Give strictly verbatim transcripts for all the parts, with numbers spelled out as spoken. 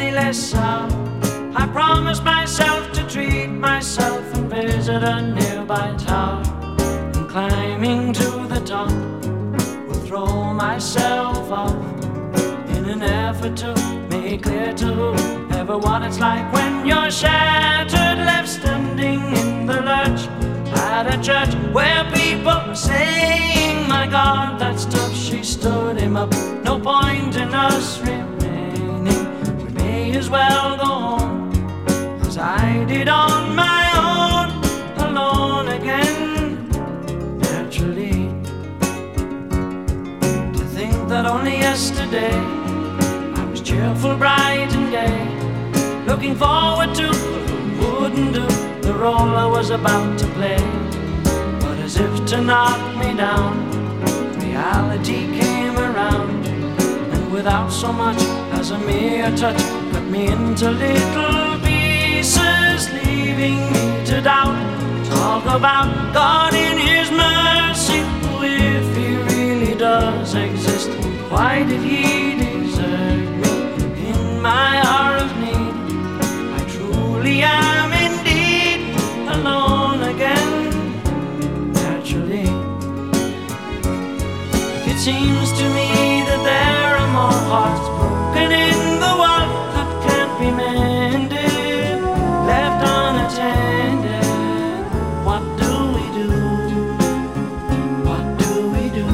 any less out. I promised myself to treat myself and visit a nearby tower, and climbing to the top will throw myself off in an effort to make clear to whoever what it's like when you're shattered, left standing in the lurch at a church where people are saying, my God, that's tough. She stood him up. No point in us remaining. We may as well go home, as I did on my own, alone again, naturally. To think that only yesterday I was cheerful, bright and gay, looking forward to who wouldn't do the role I was about to play. But as if to knock me down, reality came around, and without so much as a mere touch, cut me into little pieces, leaving me to doubt. Talk about God in His mercy. If He really does exist, why did He desert me in my hour of need? I truly am indeed alone again, naturally. It seems to me that there are more hearts broken in the world that can't be mended, left unattended. What do we do? What do we do?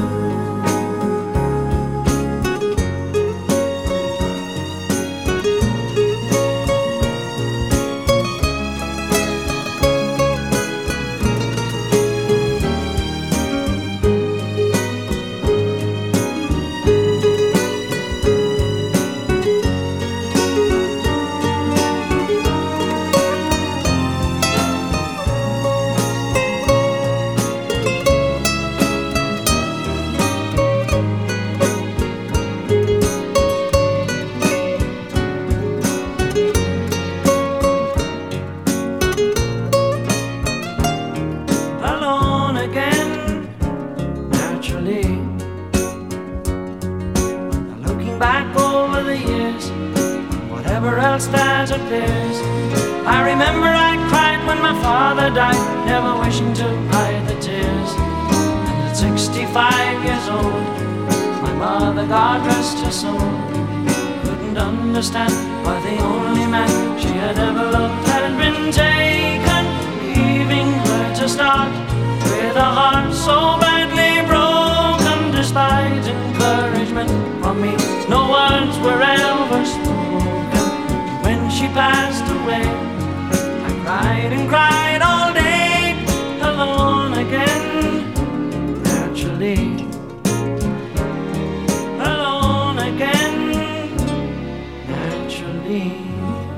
Back over the years, whatever else that appears, I remember I cried when my father died, never wishing to hide the tears. And at sixty-five years old, my mother, God rest her soul, couldn't understand why the only man she had ever loved had been taken, leaving her to start with a heart so badly broken. Despite encouragement from me, no words were ever spoken. When she passed away, I cried and cried all day, alone again, naturally. Alone again, naturally.